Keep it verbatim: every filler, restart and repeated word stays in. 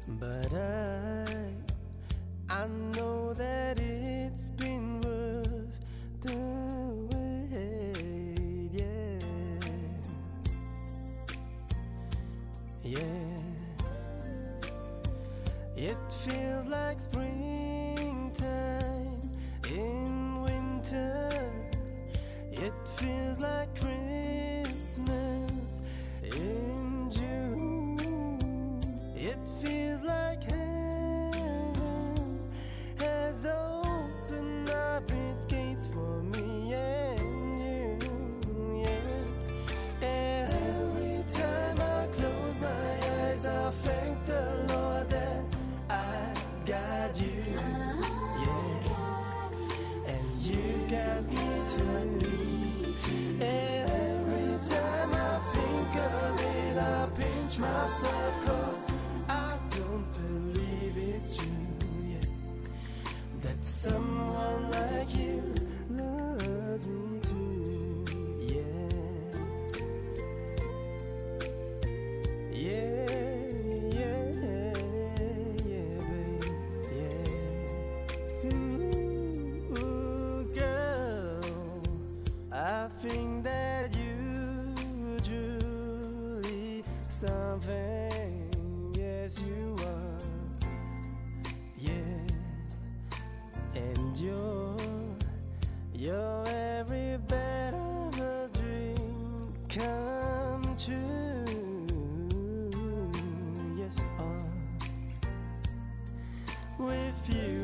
But I, I know that it's been worth the wait, yeah, yeah. It feels like springtime in winter. It feels like Christmas in June. It feels like heaven has opened up its gates for me and you, yeah. And every time I close my eyes, I thank the Lord that I got you, yeah. And you got me too. And every time I think of it, I pinch myself, 'cause I don't believe it's true, yeah, that someone like you loves me too, yeah. Yeah, yeah, yeah, baby, yeah. Ooh, girl, I think that you truly something, yes you are, yeah. And you're, you're every bit of a dream come true, yes you are. With you